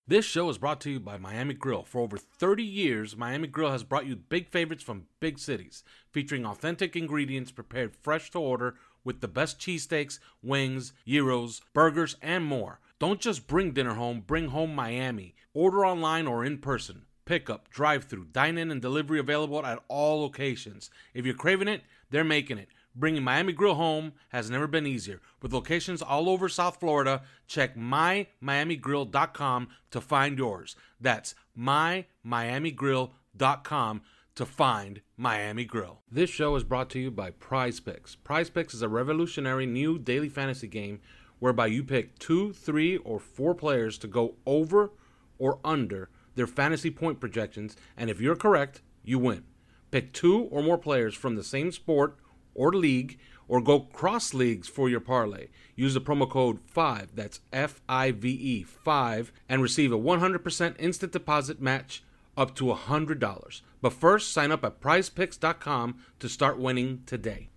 This show is brought to you by Miami Grill. For over 30 years, Miami Grill has brought you big favorites from big cities, featuring authentic ingredients prepared fresh to order with the best cheesesteaks, wings, gyros, burgers, and more. Don't just bring dinner home, bring home Miami. Order online or in person. Pickup, drive-thru, dine-in, and delivery available at all locations. If you're craving it, they're making it. Bringing Miami Grill home has never been easier. With locations all over South Florida, check mymiamigrill.com to find yours. That's mymiamigrill.com to find Miami Grill. This show is brought to you by Prize Picks. Prize Picks is a revolutionary new daily fantasy game whereby you pick 2, 3, or 4 players to go over or under their fantasy point projections, and if you're correct, you win. Pick 2 or more players from the same sport or league, or go cross leagues for your parlay. Use the promo code 5, that's FIVE, 5, and receive a 100% instant deposit match up to $100. But first, sign up at prizepicks.com to start winning today.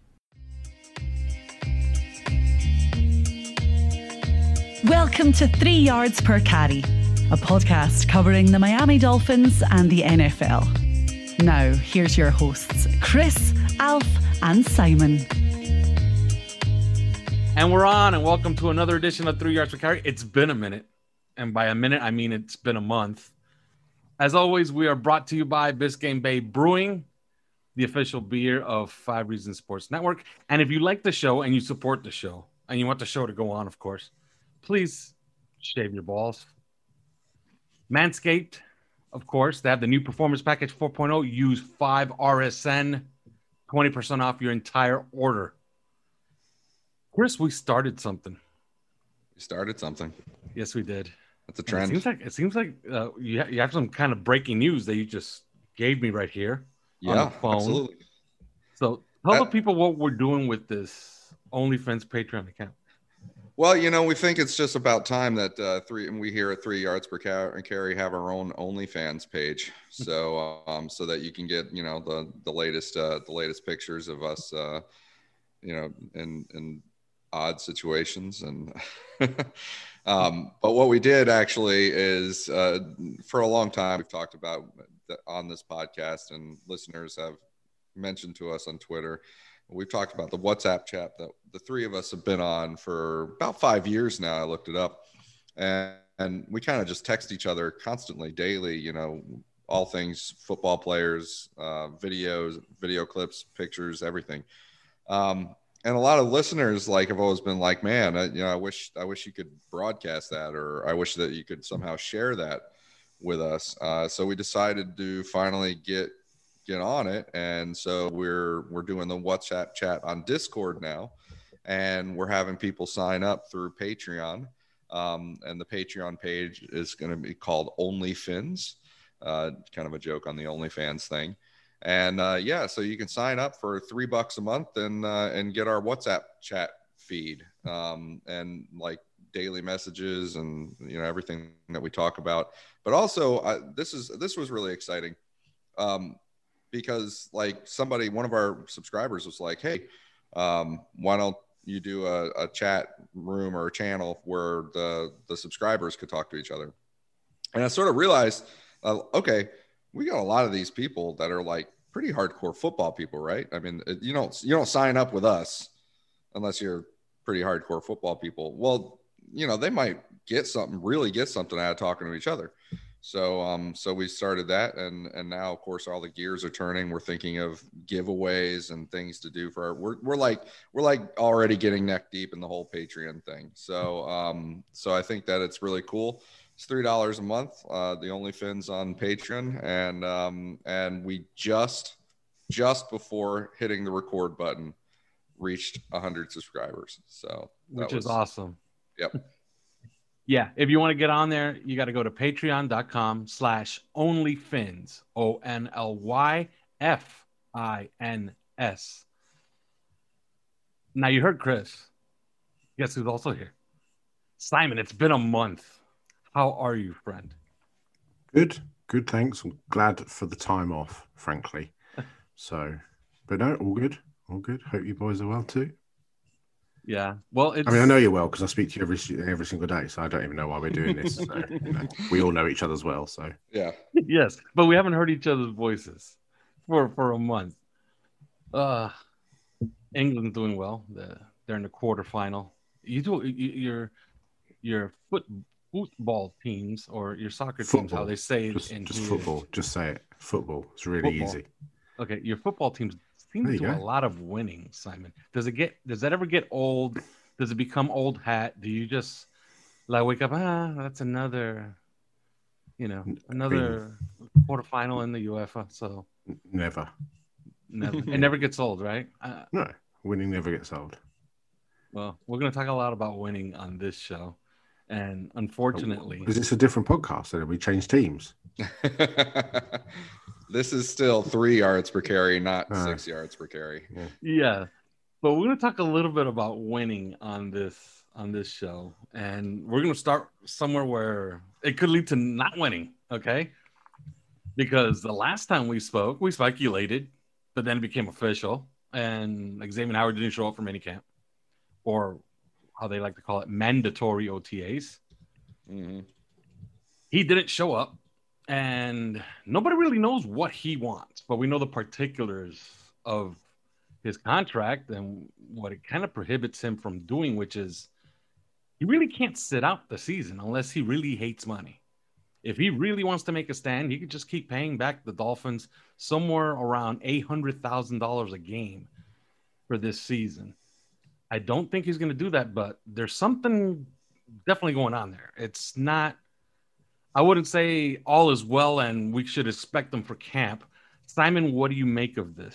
Welcome to 3 Yards Per Carry, a podcast covering the Miami Dolphins and the NFL. Now, here's your hosts, Chris, Alf, and Simon. And we're on, and welcome to another edition of 3 Yards Per Carry. It's been a minute, and by a minute, I mean it's been a month. As always, we are brought to you by Biscayne Bay Brewing, the official beer of 5 Reasons Sports Network. And if you like the show and you support the show, and you want the show to go on, of course, please shave your balls. Manscaped, of course, they have the new Performance Package 4.0. Use 5RSN, 20% off your entire order. Chris, we started something. We started something. Yes, we did. That's a trend. It seems like you have some kind of breaking news that you just gave me right here on the phone. Absolutely. So tell the people what we're doing with this OnlyFans Patreon account. Well, you know, we think it's just about time that we here at 3 Yards Per Carry have our own OnlyFans page, so so that you can get, you know, the latest pictures of us, you know, in odd situations. And but what we did actually is for a long time we've talked about on this podcast, and listeners have mentioned to us on Twitter. We've talked about the WhatsApp chat that the 3 of us have been on for about 5 years now. I looked it up, and we kind of just text each other constantly, daily, you know, all things football players, videos, video clips, pictures, everything. And a lot of listeners have always been like, man, you know, I wish you could broadcast that, or I wish that you could somehow share that with us. So we decided to finally get on it, and so we're doing the WhatsApp chat on Discord now, and we're having people sign up through Patreon, and the Patreon page is going to be called OnlyFins, kind of a joke on the OnlyFans thing. And yeah, so you can sign up for $3 a month and get our WhatsApp chat feed, and like daily messages and, you know, everything that we talk about. But also this was really exciting, because like one of our subscribers was like, hey, why don't you do a chat room or a channel where the subscribers could talk to each other? And I sort of realized, okay, we got a lot of these people that are like pretty hardcore football people, right? I mean, you don't sign up with unless you're pretty hardcore football people. Well, you know, they might really get something out of talking to each other. So we started that, and now of course all the gears are turning. We're thinking of giveaways and things to do for we're like already getting neck deep in the whole Patreon thing. So I think that it's really cool. It's $3 a month, the OnlyFins on Patreon, and we just before hitting the record button reached 100 subscribers. So which is awesome. Yep. Yeah, if you want to get on there, you got to go to patreon.com/OnlyFins, OnlyFins. Now you heard Chris. Guess who's also here? Simon, it's been a month. How are you, friend? Good, thanks. I'm glad for the time off, frankly. So, but no, all good. Hope you boys are well too. Yeah. Well, I mean, I know you well because I speak to you every single day, so I don't even know why we're doing this. So, we all know each other as well. So Yeah. Yes, but we haven't heard each other's voices for a month. Uh, England's doing well. They're in the quarterfinal. Your football teams or your soccer teams, how football, they say it just in just here. football. Just say it. Football. It's really Football. easy. Okay, your football teams seem There to you do go. a lot of winning, Simon. Does that ever get old? Does it become old hat? Do you just like wake up, that's another quarterfinal in the UEFA, so Never. never it never gets old, right? No, winning never gets old. Well, we're going to talk a lot about winning on this show, and unfortunately, Is this a different podcast? Then we change teams. This is still 3 yards per carry, not 6 yards per carry. yeah, but we're going to talk a little bit about winning on this show, and we're going to start somewhere where it could lead to not winning, okay? Because the last time we spoke, we speculated, but then it became official, and Xavier Howard didn't show up for minicamp, or how they like to call it, mandatory OTAs. Mm-hmm. He didn't show up, and nobody really knows what he wants, but we know the particulars of his contract and what it kind of prohibits him from doing, which is he really can't sit out the season unless he really hates money. If he really wants to make a stand, he could just keep paying back the Dolphins somewhere around $800,000 a game for this season. I don't think he's going to do that, but there's something definitely going on there. It's not, I wouldn't say all is well and we should expect them for camp. Simon, what do you make of this?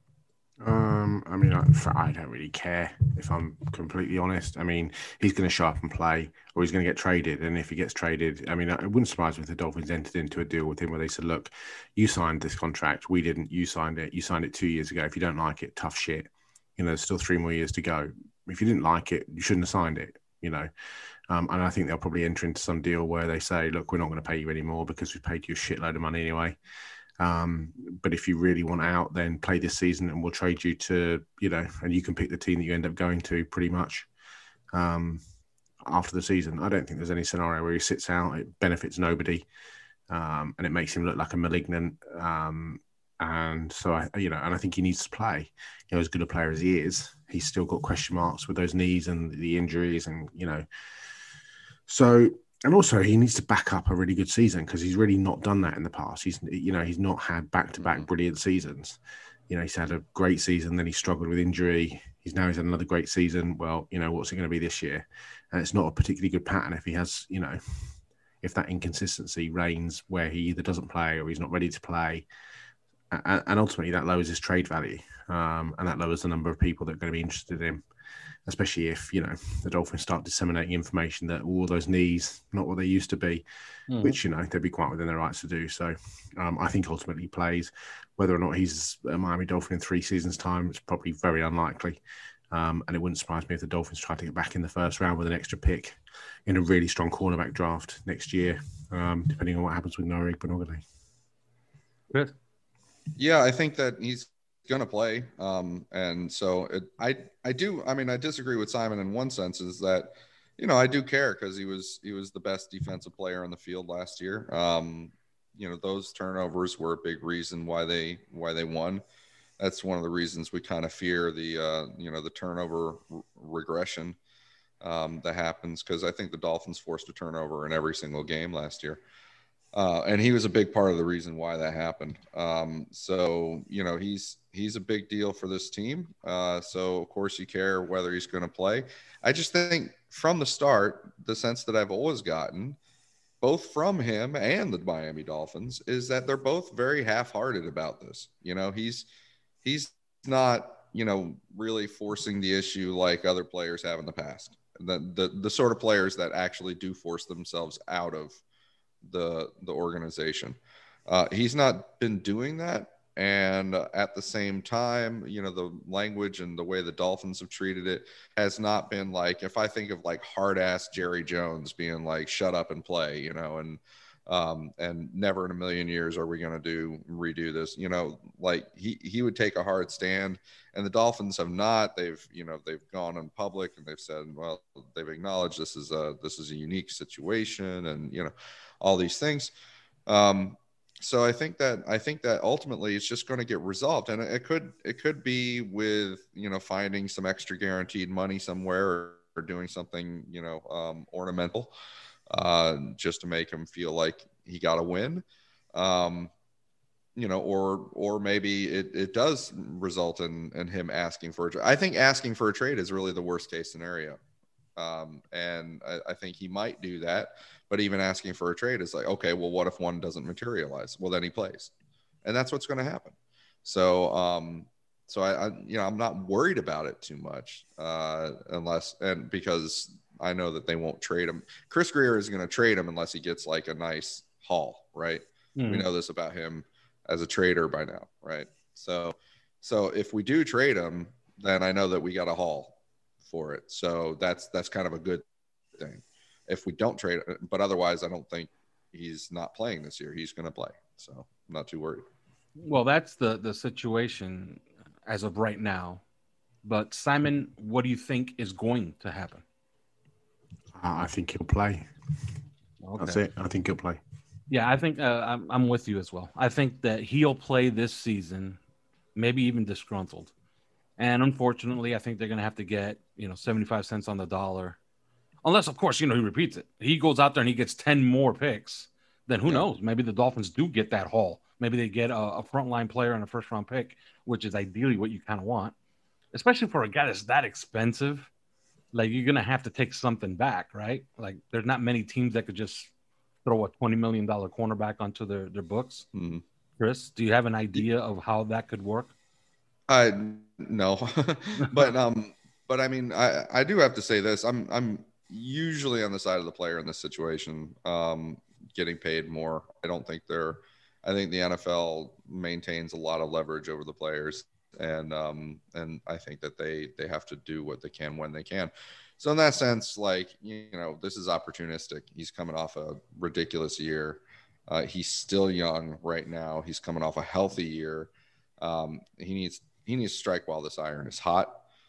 I mean, I don't really care, if I'm completely honest. I mean, he's going to show up and play, or he's going to get traded. And if he gets traded, I mean, it wouldn't surprise me if the Dolphins entered into a deal with him where they said, look, you signed this contract. We didn't. You signed it. You signed it 2 years ago. If you don't like it, tough shit. There's still 3 more years to go. If you didn't like it, you shouldn't have signed it, And I think they'll probably enter into some deal where they say, look, we're not going to pay you anymore because we've paid you a shitload of money anyway. But if you really want out, then play this season and we'll trade you to, and you can pick the team that you end up going to pretty much after the season. I don't think there's any scenario where he sits out. It benefits nobody. And it makes him look like a malignant. And so, I think he needs to play. As good a player as he is, he's still got question marks with those knees and the injuries and, So, and also he needs to back up a really good season because he's really not done that in the past. He's not had back-to-back brilliant seasons. He's had a great season, then he struggled with injury. He's had another great season. Well, what's it going to be this year? And it's not a particularly good pattern if he has, if that inconsistency reigns where he either doesn't play or he's not ready to play. And ultimately that lowers his trade value. And that lowers the number of people that are going to be interested in him. Especially if, the Dolphins start disseminating information that all those knees, not what they used to be, which, they'd be quite within their rights to do. So I think ultimately he plays. Whether or not he's a Miami Dolphin in 3 seasons' time, it's probably very unlikely. And it wouldn't surprise me if the Dolphins try to get back in the first round with an extra pick in a really strong cornerback draft next year, depending on what happens with Noah Igbinoghene. Good. Yeah, I think that he's going to play. And so I disagree with Simon in one sense is that, I do care because he was the best defensive player on the field last year. Those turnovers were a big reason why they won. That's one of the reasons we kind of fear the turnover regression that happens. Cause I think the Dolphins forced a turnover in every single game last year. And he was a big part of the reason why that happened. So, he's a big deal for this team. So, of course, you care whether he's going to play. I just think from the start, the sense that I've always gotten, both from him and the Miami Dolphins, is that they're both very half-hearted about this. He's not, really forcing the issue like other players have in the past. The sort of players that actually do force themselves out of the organization. He's not been doing that. And at the same time, the language and the way the Dolphins have treated it has not been like, if I think of like hard ass Jerry Jones being like, shut up and play, and And never in a million years are we going to redo this. Like he would take a hard stand, and the Dolphins have not. They've gone in public and they've said, well, they've acknowledged this is a unique situation, and all these things. So I think that ultimately it's just going to get resolved, and it could be with finding some extra guaranteed money somewhere, or doing something ornamental, just to make him feel like he got a win, or maybe it does result in him asking for a trade. I think asking for a trade is really the worst case scenario, and I think he might do that. But even asking for a trade is like, okay, well, what if one doesn't materialize? Well, then he plays, and that's what's going to happen. So, I'm not worried about it too much, because I know that they won't trade him. Chris Grier is going to trade him unless he gets like a nice haul, right? Mm-hmm. We know this about him as a trader by now, right? So if we do trade him, then I know that we got a haul for it. So that's kind of a good thing. If we don't trade, but otherwise, I don't think he's not playing this year. He's going to play, so I'm not too worried. Well, that's the situation as of right now. But Simon, what do you think is going to happen? I think he'll play. Okay. That's it. I think he'll play. Yeah, I think I'm with you as well. I think that he'll play this season, maybe even disgruntled. And unfortunately, I think they're going to have to get 75 cents on the dollar. Unless, of course, he repeats it. He goes out there and he gets 10 more picks. Then who knows? Maybe the Dolphins do get that haul. Maybe they get a frontline player and a first-round pick, which is ideally what you kind of want, especially for a guy that's that expensive. Like, you're going to have to take something back, right? Like, there's not many teams that could just throw a $20 million cornerback onto their books. Mm-hmm. Chris, do you have an idea of how that could work? No, but I mean, I do have to say this. I'm usually on the side of the player in this situation, getting paid more. I think the NFL maintains a lot of leverage over the players, and I think that they have to do what they can when they can. So in that sense, like, this is opportunistic. He's coming off a ridiculous year. He's still young right now. He's coming off a healthy year. He needs to strike while this iron is hot.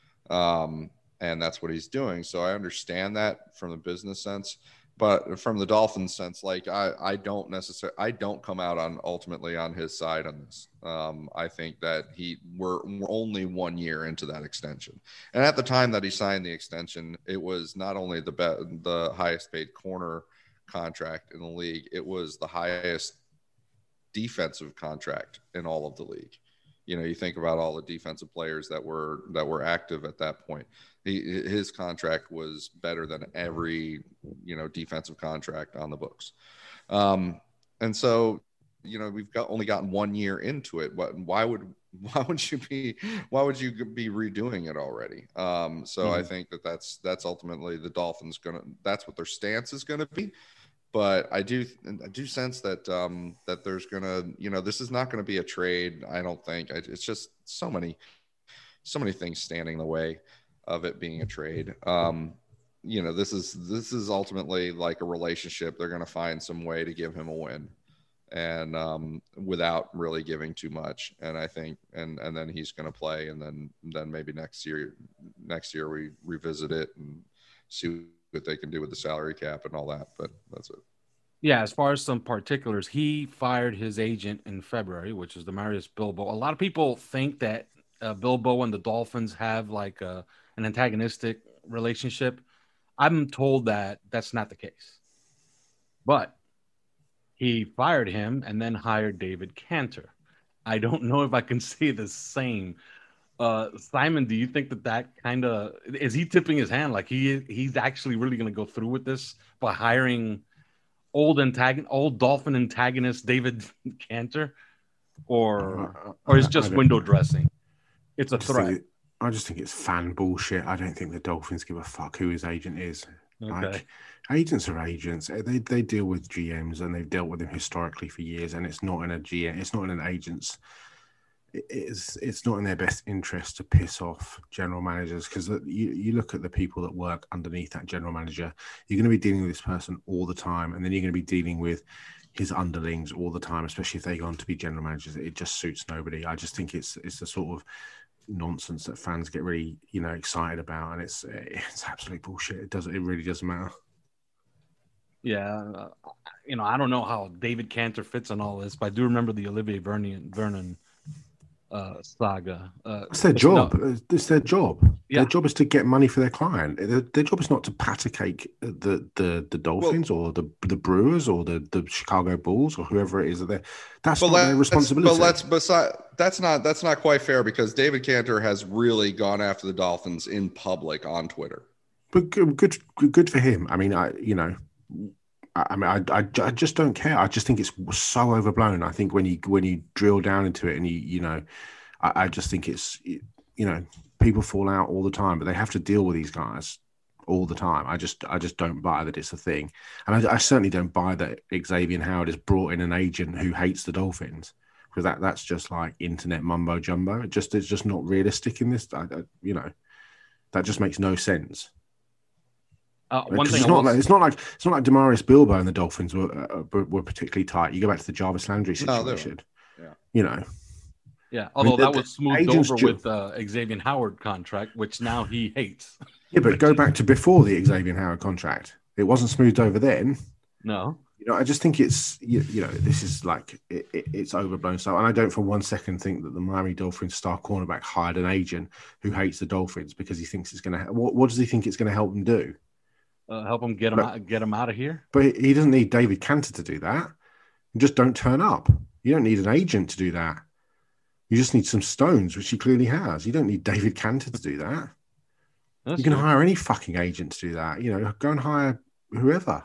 And that's what he's doing. So I understand that from the business sense, but from the Dolphins sense, like, I don't come out ultimately on his side on this. I think that we're only 1 year into that extension. And at the time that he signed the extension, it was not only the highest paid corner contract in the league, it was the highest defensive contract in all of the league. You think about all the defensive players that were active at that point. His contract was better than every, defensive contract on the books. And so, we've only gotten 1 year into it. But why would you be redoing it already? I think that's ultimately the Dolphins that's what their stance is going to be. But I do sense that that there's gonna, this is not going to be a trade. I don't think. It's just so many things standing in the way of it being a trade. This is ultimately like a relationship. They're going to find some way to give him a win, and without really giving too much. And I think, and then he's going to play, and then maybe next year we revisit it and see what they can do with the salary cap and all that. But that's it. Yeah, as far as some particulars, he fired his agent in February, which is Demarius Bilbo. A lot of people think that Bilbo and the Dolphins have like an antagonistic relationship. I'm told that that's not the case. But he fired him and then hired David Cantor. I don't know if I can say the same. Simon, do you think that kind of is he tipping his hand? Like he's actually really going to go through with this by hiring old Dolphin antagonist David Cantor, or is just window dressing? It's a threat. I just think it's fan bullshit. I don't think the Dolphins give a fuck who his agent is. Okay. Like, agents are agents. They deal with GMs, and they've dealt with them historically for years. And it's not in a GM. It's not in an agent's. It's not in their best interest to piss off general managers, because you look at the people that work underneath that general manager. You're going to be dealing with this person all the time, and then you're going to be dealing with his underlings all the time, especially if they go on to be general managers. It just suits nobody. I just think it's the sort of nonsense that fans get really, excited about, and it's absolute bullshit. It really doesn't matter. Yeah, I don't know how David Cantor fits in all this, but I do remember the Olivier Vernon saga. It's their job. It's their job. Yeah. Their job is to get money for their client. Their job is not to pat a cake the Dolphins or the Brewers or the Chicago Bulls or whoever it is. That's not their responsibility. That's not quite fair, because David Cantor has really gone after the Dolphins in public on Twitter. But good for him. I mean, I just don't care. I just think it's so overblown. I think when you drill down into it, and I just think it's, people fall out all the time, but they have to deal with these guys all the time. I just don't buy that it's a thing, and I certainly don't buy that Xavier Howard has brought in an agent who hates the Dolphins, because that's just like internet mumbo jumbo. It's just not realistic in this. That just makes no sense. One thing it's not like Demarius Bilbo and the Dolphins were particularly tight. You go back to the Jarvis Landry situation. Yeah. Although that was smoothed over with Xavier Howard contract, which now he hates. Yeah, but go back to before the Xavier Howard contract. It wasn't smoothed over then. No. I just think it's this is like it's overblown stuff, and I don't for one second think that the Miami Dolphins star cornerback hired an agent who hates the Dolphins because he thinks it's going to. What does he think it's going to help him do? Help him get him out of here. But he doesn't need David Cantor to do that. You just don't turn up. You don't need an agent to do that. You just need some stones, which he clearly has. You don't need David Cantor to do that. You can hire any fucking agent to do that. Go and hire whoever.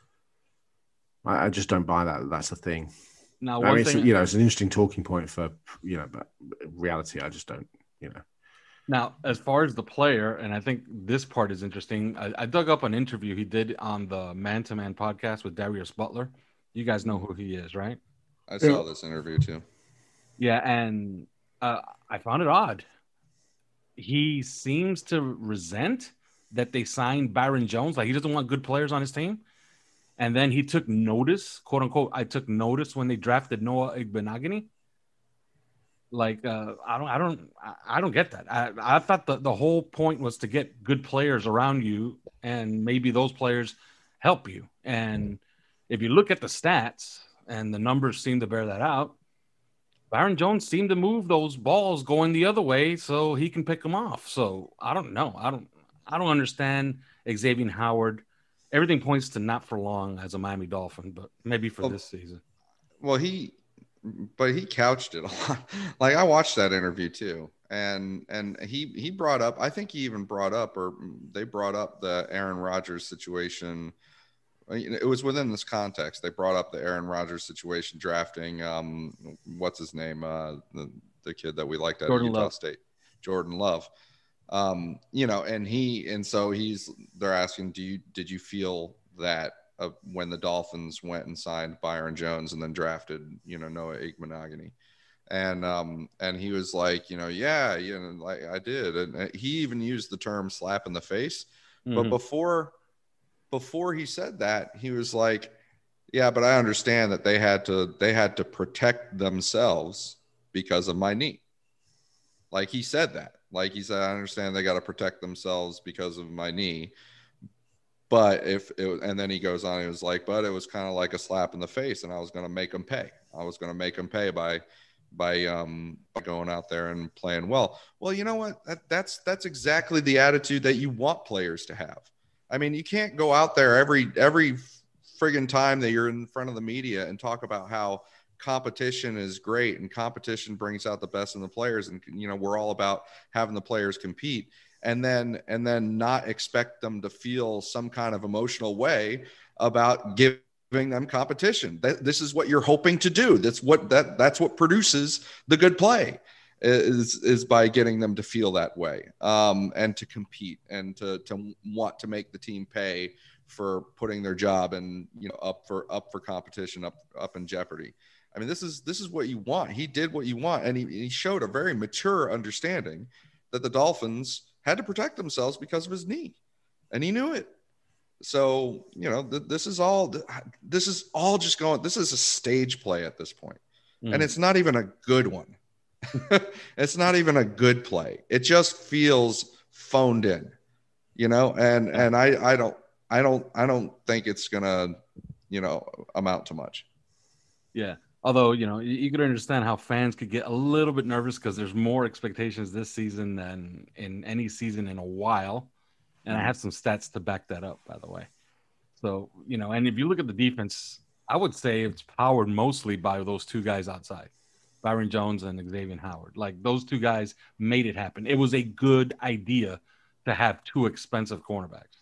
I just don't buy that. That's the thing. Now, it's an interesting talking point for, but reality, I just don't, Now, as far as the player, and I think this part is interesting, I dug up an interview he did on the Man to Man podcast with Darius Butler. You guys know who he is, right? I saw this interview too. Yeah, and I found it odd. He seems to resent that they signed Byron Jones. Like, he doesn't want good players on his team. And then he took notice, quote unquote, I took notice when they drafted Noah Igbenogany. Like, I don't get that. I thought the whole point was to get good players around you, and maybe those players help you. And if you look at the stats, and the numbers seem to bear that out, Byron Jones seemed to move those balls going the other way so he can pick them off. So I don't know. I don't understand Xavier Howard. Everything points to not for long as a Miami Dolphin, but maybe for this season. Well, he couched it a lot. Like, I watched that interview too. And he brought up, I think he even brought up, or they brought up the Aaron Rodgers situation. It was within this context. They brought up the Aaron Rodgers situation, drafting, what's his name? The kid that we liked at Utah State, Jordan Love. And so they're asking, did you feel that when the Dolphins went and signed Byron Jones and then drafted, Noah Igbenogany, and he was like, like I did. And he even used the term slap in the face. Mm-hmm. But before he said that, he was like, yeah, but I understand that they had to protect themselves because of my knee. Like, he said that. Like, he said, I understand they got to protect themselves because of my knee. But and then he goes on, he was like, but it was kind of like a slap in the face, and I was going to make them pay. I was going to make them pay by going out there and playing well. Well, you know what? That's exactly the attitude that you want players to have. I mean, you can't go out there every friggin' time that you're in front of the media and talk about how competition is great and competition brings out the best in the players, and we're all about having the players compete, and then not expect them to feel some kind of emotional way about giving them competition. This is what you're hoping to do. That's what produces the good play, is by getting them to feel that way, and to compete and to want to make the team pay for putting their job and up for competition, up in jeopardy. I mean, this is what you want. He did what you want, and he showed a very mature understanding that the Dolphins had to protect themselves because of his knee, and he knew it. So, this is all just going, this is a stage play at this point. And it's not even a good one. It's not even a good play. It just feels phoned in, and I don't think it's going to, amount to much. Yeah. Although, you could understand how fans could get a little bit nervous because there's more expectations this season than in any season in a while. And I have some stats to back that up, by the way. So, and if you look at the defense, I would say it's powered mostly by those two guys outside, Byron Jones and Xavier Howard. Like, those two guys made it happen. It was a good idea to have two expensive cornerbacks,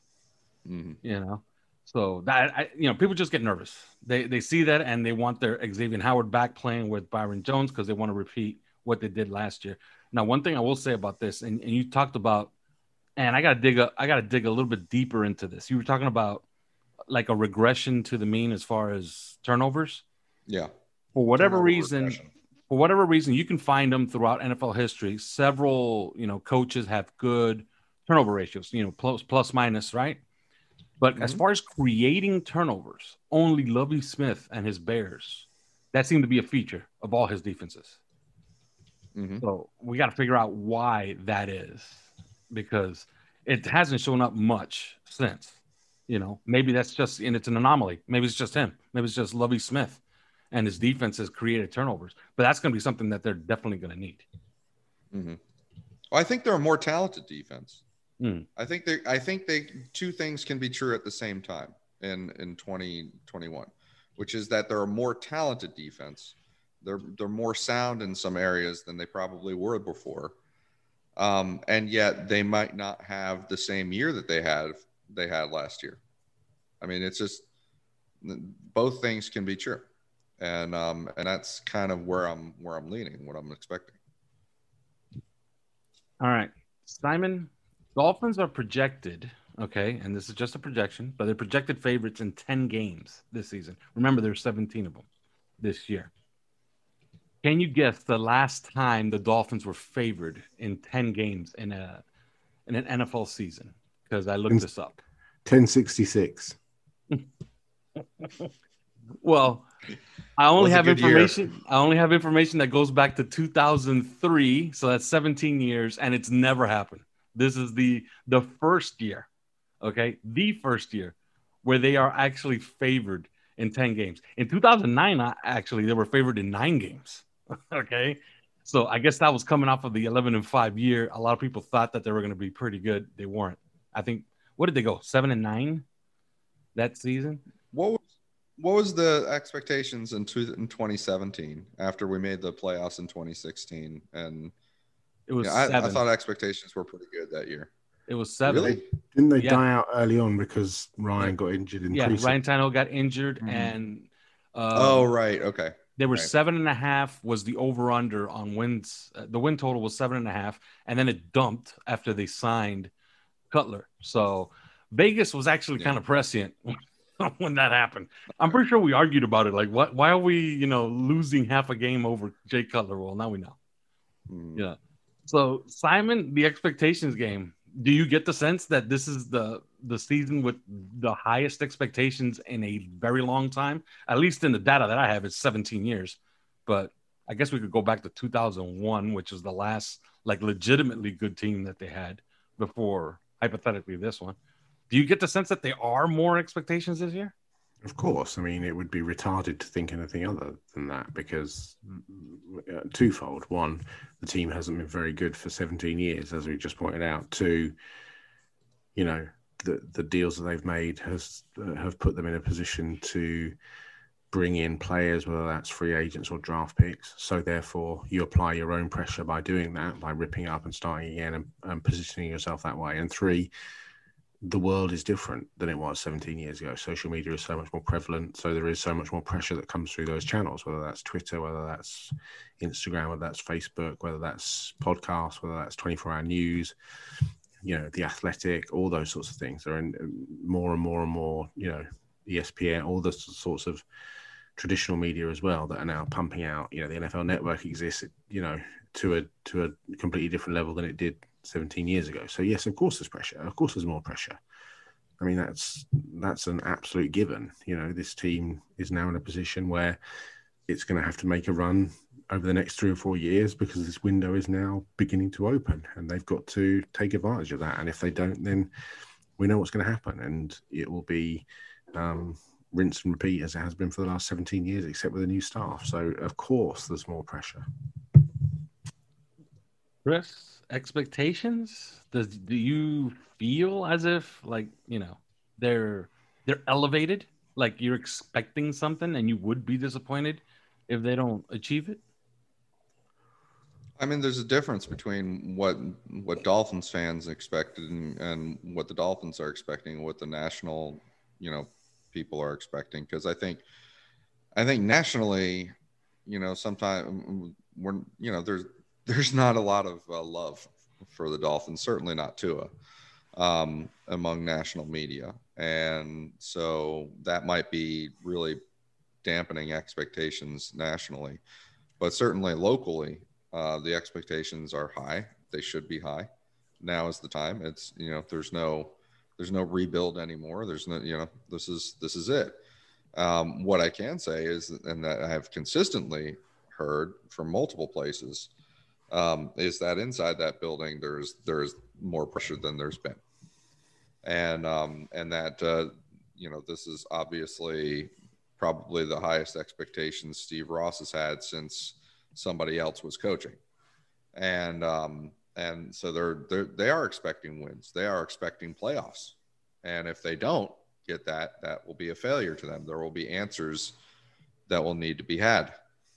So that, people just get nervous. They see that and they want their Xavier Howard back playing with Byron Jones because they want to repeat what they did last year. Now, one thing I will say about this, and you talked about, and I got to dig a little bit deeper into this. You were talking about like a regression to the mean as far as turnovers. Yeah. For whatever reason, you can find them throughout NFL history. Several, coaches have good turnover ratios, plus minus, right? But as far as creating turnovers, only Lovie Smith and his Bears, that seemed to be a feature of all his defenses. So we got to figure out why that is, because it hasn't shown up much since. Maybe that's just, and it's an anomaly. Maybe it's just him. Maybe it's just Lovie Smith and his defense has created turnovers. But that's going to be something that they're definitely going to need. Well, I think they're a more talented defense. I think they two things can be true at the same time in 2021, which is that they're a more talented defense. They're more sound in some areas than they probably were before. And yet they might not have the same year that they had last year. I mean, it's just both things can be true. And that's kind of where I'm leaning, what I'm expecting. All right, Simon, Dolphins are projected, okay, and this is just a projection, but they're projected favorites in 10 games this season. Remember, there's 17 of them this year. Can you guess the last time the Dolphins were favored in 10 games in an NFL season? Because I looked this up. 1066. Well, I only have information. I only have information that goes back to 2003, so that's 17 years, and it's never happened. This is the first year, okay, the first year where they are actually favored in 10 games. In 2009, actually, they were favored in 9 games. Okay, so I guess that was coming off of the 11-5 year. A lot of people thought that they were going to be pretty good. They weren't. I think, what did they go, 7-9 that season? What was the expectations in 2017 after we made the playoffs in 2016? And it was I thought expectations were pretty good that year. It was 7. Really? Didn't they die out early on because Ryan got injured in preseason? Ryan Tannehill got injured, and right, okay. They were 7.5 was the over-under on wins. The win total was 7.5, and then it dumped after they signed Cutler. So Vegas was actually kind of prescient when that happened. I'm pretty sure we argued about it. Like, why are we, losing half a game over Jay Cutler? Well, now we know. Yeah. So Simon, the expectations game. Do you get the sense that this is the season with the highest expectations in a very long time? At least in the data that I have, it's 17 years. But I guess we could go back to 2001, which is the last legitimately good team that they had before, hypothetically, this one. Do you get the sense that there are more expectations this year? Of course. I mean, it would be retarded to think anything other than that because twofold. One, the team hasn't been very good for 17 years, as we just pointed out. Two, the deals that they've made have put them in a position to bring in players, whether that's free agents or draft picks. So therefore, you apply your own pressure by doing that, by ripping up and starting again and positioning yourself that way. And three, the world is different than it was 17 years ago. Social media is so much more prevalent. So there is so much more pressure that comes through those channels, whether that's Twitter, whether that's Instagram, whether that's Facebook, whether that's podcasts, whether that's 24-hour news, The Athletic, all those sorts of things. There are more and more and more, ESPN, all the sorts of traditional media as well that are now pumping out, the NFL Network exists, to a completely different level than it did 17 years ago. So yes, of course there's pressure. Of course there's more pressure. I mean, that's an absolute given. You know, this team is now in a position where it's going to have to make a run over the next 3 or 4 years because this window is now beginning to open, and they've got to take advantage of that. And if they don't, then we know what's going to happen, and it will be rinse and repeat as it has been for the last 17 years, except with a new staff. So, of course, there's more pressure. Chris, expectations? Do you feel as if, like, you know, they're elevated, like you're expecting something and you would be disappointed if they don't achieve it? I mean, there's a difference between what Dolphins fans expected and what the Dolphins are expecting, and what the national, you know, people are expecting. Because I think nationally, you know, sometimes we're, you know, there's not a lot of love for the Dolphins, certainly not Tua, among national media, and so that might be really dampening expectations nationally, but certainly locally. The expectations are high. They should be high. Now is the time. It's, you know, there's no rebuild anymore. There's no, you know, this is it. What I can say is, and that I have consistently heard from multiple places, is that inside that building, there's more pressure than there's been. And that, you know, this is obviously probably the highest expectations Steve Ross has had since somebody else was coaching. And so they are expecting wins. They are expecting playoffs. And if they don't get that, that will be a failure to them. There will be answers that will need to be had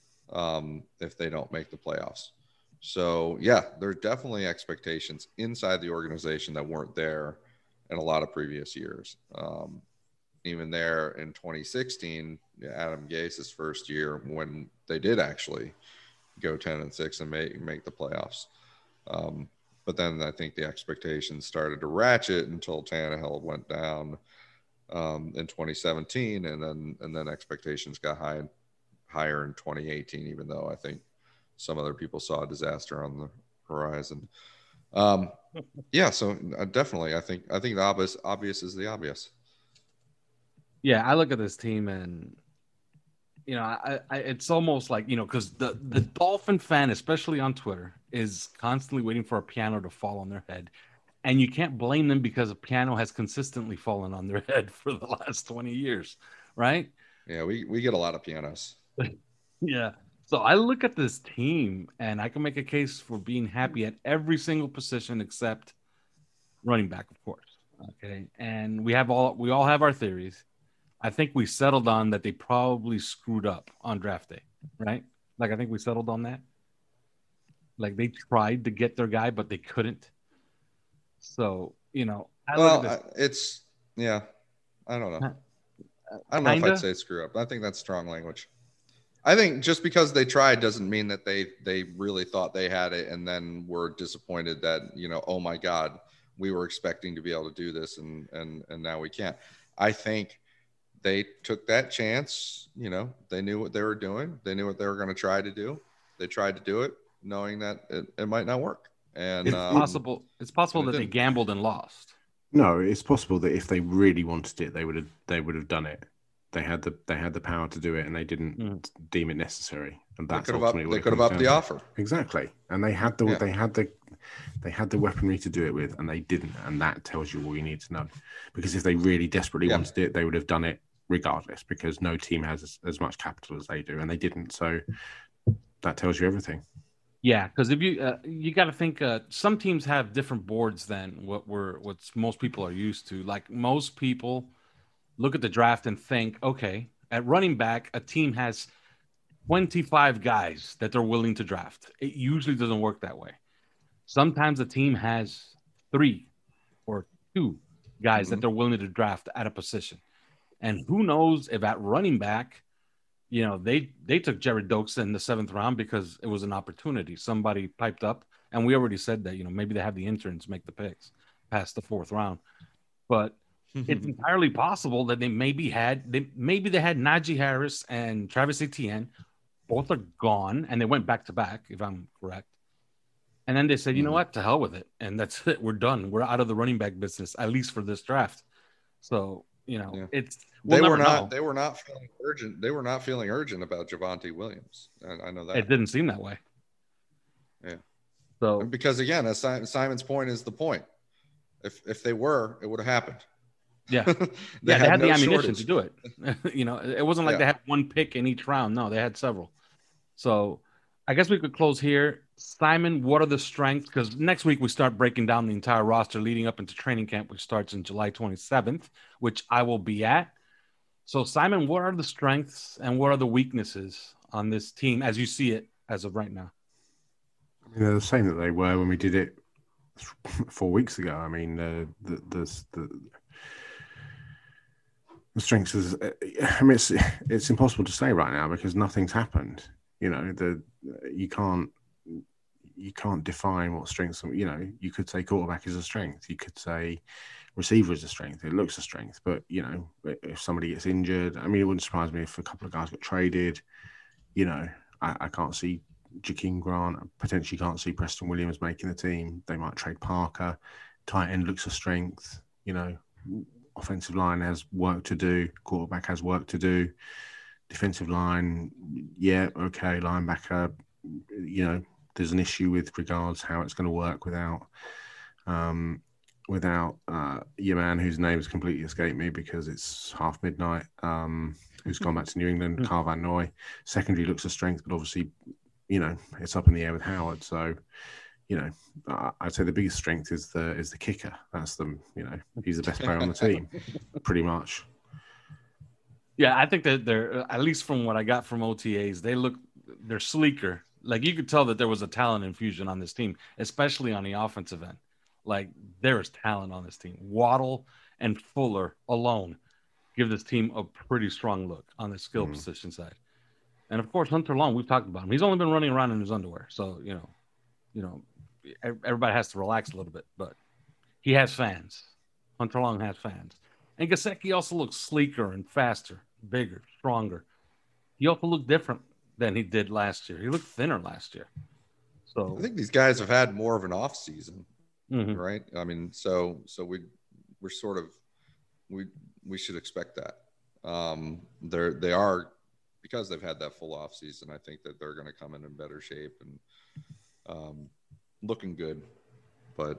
if they don't make the playoffs. So yeah, there are definitely expectations inside the organization that weren't there in a lot of previous years. Even there in 2016, Adam Gase's first year, when they did actually go 10-6 and make the playoffs. But then I think the expectations started to ratchet until Tannehill went down in 2017, and then expectations got higher in 2018, even though I think some other people saw a disaster on the horizon. Yeah, so definitely, I think the obvious is the obvious. Yeah, I look at this team and, you know, I it's almost like, you know, because the Dolphin fan, especially on Twitter, is constantly waiting for a piano to fall on their head. And you can't blame them because a piano has consistently fallen on their head for the last 20 years, right? Yeah, we get a lot of pianos. Yeah. So I look at this team and I can make a case for being happy at every single position except running back, of course. Okay. And we all have our theories. I think we settled on that they probably screwed up on draft day, right? Like, I think we settled on that. Like, they tried to get their guy, but they couldn't. So, you know, I don't know. I don't know if I'd say screw up. I think that's strong language. I think just because they tried doesn't mean that they really thought they had it and then were disappointed that, you know, oh my God, we were expecting to be able to do this and now we can't. I think they took that chance. You know, they knew what they were doing. They knew what they were going to try to do. They tried to do it knowing that it might not work. And it's possible that they gambled and lost. No, it's possible that if they really wanted it, they would have done it. They had the power to do it, and they didn't deem it necessary. And that's ultimately they could have upped the offer. Exactly, and they had the weaponry to do it with, and they didn't. And that tells you all you need to know. Because if they really desperately wanted it, they would have done it regardless. Because no team has as much capital as they do, and they didn't. So that tells you everything. Yeah, because if you got to think, some teams have different boards than what most people are used to. Like, most people look at the draft and think, okay, at running back, a team has 25 guys that they're willing to draft. It usually doesn't work that way. Sometimes a team has 3 or 2 guys that they're willing to draft at a position. And who knows if at running back, you know, they took Jared Dokes in the 7th round because it was an opportunity. Somebody piped up, and we already said that, you know, maybe they have the interns make the picks past the 4th round. But it's entirely possible that they had Najee Harris and Travis Etienne. Both are gone, and they went back to back, if I'm correct. And then they said, you know what, to hell with it. And that's it. We're done. We're out of the running back business, at least for this draft. So, Yeah. it's They we'll were never not. know. They were not feeling urgent. They were not feeling urgent about Javonte Williams. I know that. It didn't seem that way. Yeah. So, Because again, as Simon's point is the point. If they were, it would have happened. yeah. They They had the no ammunition shortage. to do it. It wasn't like Yeah. they had one pick in each round. No, they had several. So I guess we could close here. Simon, what are the strengths? Because next week we start breaking down the entire roster leading up into training camp, which starts in July 27th, which I will be at. So, Simon, what are the strengths and what are the weaknesses on this team as you see it as of right now? I mean, they're the same that they were when we did it 4 weeks ago. I mean, the strengths is. I mean, it's impossible to say right now because nothing's happened. You can't define what strengths. You could say quarterback is a strength. You could say receiver is a strength. It looks a strength, but if somebody gets injured, I mean, it wouldn't surprise me if a couple of guys got traded. I can't see Jakeem Grant. I potentially can't see Preston Williams making the team. They might trade Parker. Tight end looks a strength. Offensive line has work to do. Quarterback has work to do. Defensive line, yeah, okay. Linebacker, there's an issue with regards how it's going to work without your man whose name has completely escaped me because it's half midnight. Who's gone back to New England? Carl Van Noy. Secondary looks a strength, but obviously, it's up in the air with Howard. So, I'd say the biggest strength is the kicker. That's he's the best player on the team, pretty much. Yeah, I think that they're, at least from what I got from OTAs, they're sleeker. Like, you could tell that there was a talent infusion on this team, especially on the offensive end. Like, there is talent on this team. Waddle and Fuller alone give this team a pretty strong look on the skill position side. And of course, Hunter Long, we've talked about him. He's only been running around in his underwear. So, everybody has to relax a little bit, but he has fans. Hunter Long has fans. And Gesicki also looks sleeker and faster, bigger, stronger. He also looked different than he did last year. He looked thinner last year. So I think these guys have had more of an off season, right? I mean, so we're sort of we should expect that. They are, because they've had that full off season. I think that they're going to come in better shape and looking good. But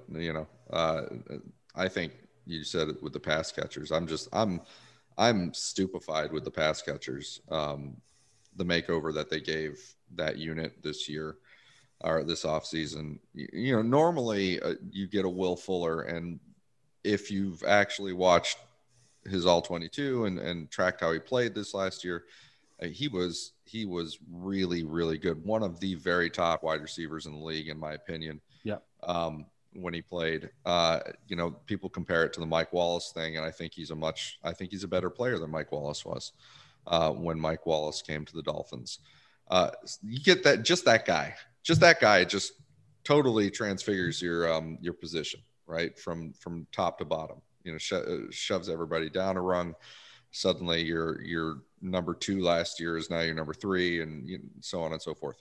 I think you said it with the pass catchers. I'm stupefied with the pass catchers. The makeover that they gave that unit this year or this offseason. Normally you get a Will Fuller, and if you've actually watched his all 22 and tracked how he played this last year, he was really, really good. One of the very top wide receivers in the league, in my opinion. Yeah. When he played, people compare it to the Mike Wallace thing, and I think he's a better player than Mike Wallace was when Mike Wallace came to the Dolphins. You get that, just that guy just totally transfigures your position, right? From top to bottom, shoves everybody down a rung. Suddenly your number 2 last year is now your number 3, and so on and so forth.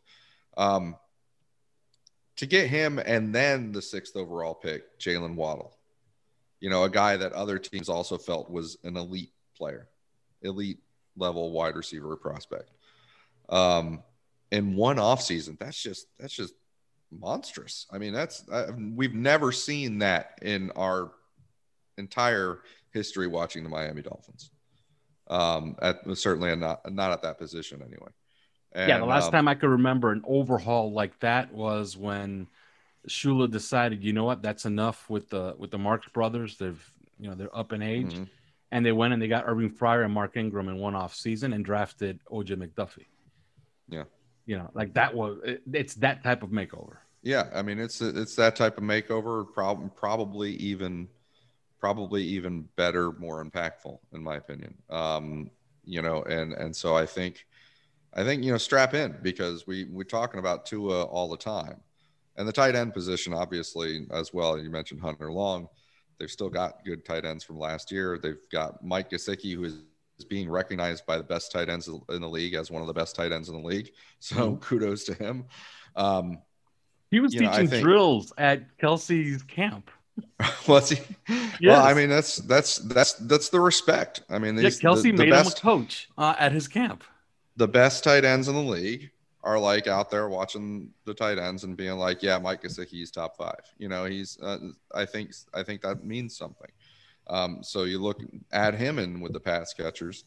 To get him, and then the 6th overall pick, Jalen Waddle, a guy that other teams also felt was an elite player, elite level wide receiver prospect. In one offseason, that's just monstrous. I mean, we've never seen that in our entire history watching the Miami Dolphins. Certainly not at that position anyway. And, the last time I could remember an overhaul like that was when Shula decided, you know what, that's enough with the Marx brothers. They're up in age, and they went and they got Irving Fryer and Mark Ingram in one off season and drafted OJ McDuffie. Yeah, it's that type of makeover. Yeah, I mean it's that type of makeover. Probably even better, more impactful, in my opinion. And so I think strap in, because we're talking about Tua all the time, and the tight end position obviously as well. You mentioned Hunter Long. They've still got good tight ends from last year. They've got Mike Gesicki, who is being recognized by the best tight ends in the league as one of the best tight ends in the league. So kudos to him. He was teaching drills at Kelsey's camp. Was he? Yes. Well, I mean, that's the respect. I mean, Kelsey made him a coach at his camp. The best tight ends in the league are like out there watching the tight ends and being like, yeah, Mike Gesicki's top 5. You know, he's I think that means something. So you add him in with the pass catchers.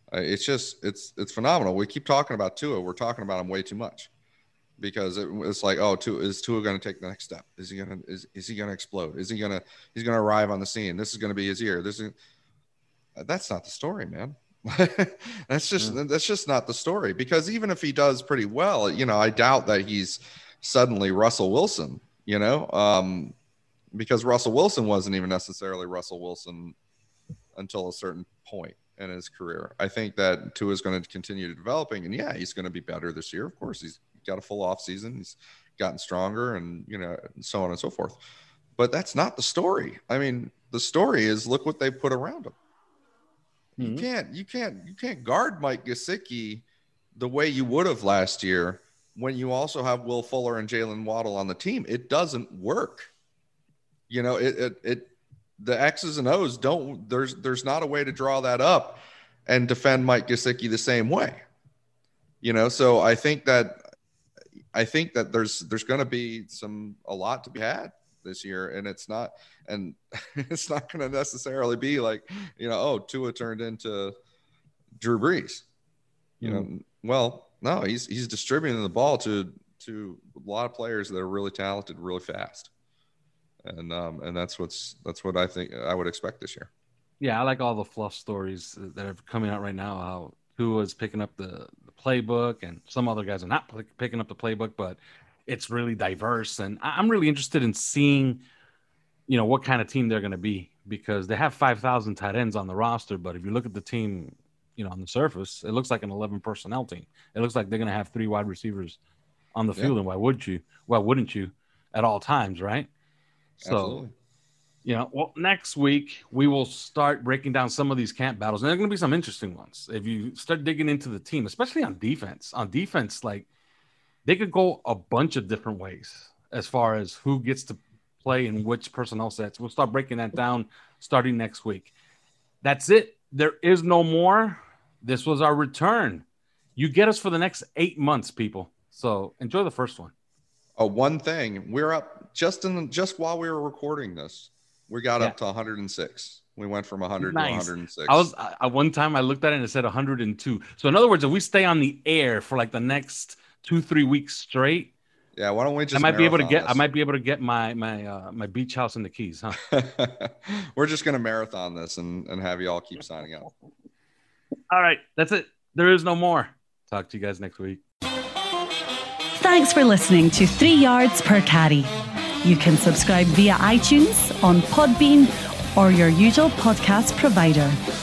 It's phenomenal. We keep talking about Tua. We're talking about him way too much because it's like, oh, is Tua going to take the next step? Is he going to explode? He's going to arrive on the scene? This is going to be his year. That's not the story, man. That's just not the story, because even if he does pretty well, you know, I doubt that he's suddenly Russell Wilson, you know, because Russell Wilson wasn't even necessarily Russell Wilson until a certain point in his career. I think that Tua is going to continue developing, and yeah, he's going to be better this year. Of course, he's got a full off season. He's gotten stronger, and you know, and so on and so forth. But that's not the story. I mean, the story is look what they put around him. You can't guard Mike Gesicki the way you would have last year when you also have Will Fuller and Jalen Waddle on the team. It doesn't work. You know, the X's and O's don't. There's not a way to draw that up and defend Mike Gesicki the same way. You know, so I think that there's going to be a lot to be had this year, and it's not going to necessarily be like, you know, oh, Tua turned into Drew Brees. You know, well, no, he's distributing the ball to a lot of players that are really talented, really fast, and that's what I think I would expect this year. Yeah, I like all the fluff stories that are coming out right now. How Tua's picking up the playbook, and some other guys are not picking up the playbook, but it's really diverse, and I'm really interested in seeing, you know, what kind of team they're going to be, because they have 5,000 tight ends on the roster. But if you look at the team, you know, on the surface, it looks like an 11 personnel team. It looks like they're going to have 3 wide receivers on the field. And why wouldn't you at all times? Right. Absolutely. So, you know, well, next week we will start breaking down some of these camp battles, and there are going to be some interesting ones. If you start digging into the team, especially on defense, like, they could go a bunch of different ways as far as who gets to play in which personnel sets. We'll start breaking that down starting next week. That's it. There is no more. This was our return. You get us for the next 8 months, people. So enjoy the first one. One thing, we're up just while we were recording this, we got up to 106. We went from 100 to 106. One time I looked at it and it said 102. So in other words, if we stay on the air for like the next 2-3 weeks straight, yeah, why don't we just? I might be able to get my beach house in the Keys, huh? We're just gonna marathon this and have you all keep signing up. All right, that's it. There is no more. Talk to you guys next week. Thanks for listening to 3 Yards Per Carry. You can subscribe via iTunes, on Podbean, or your usual podcast provider.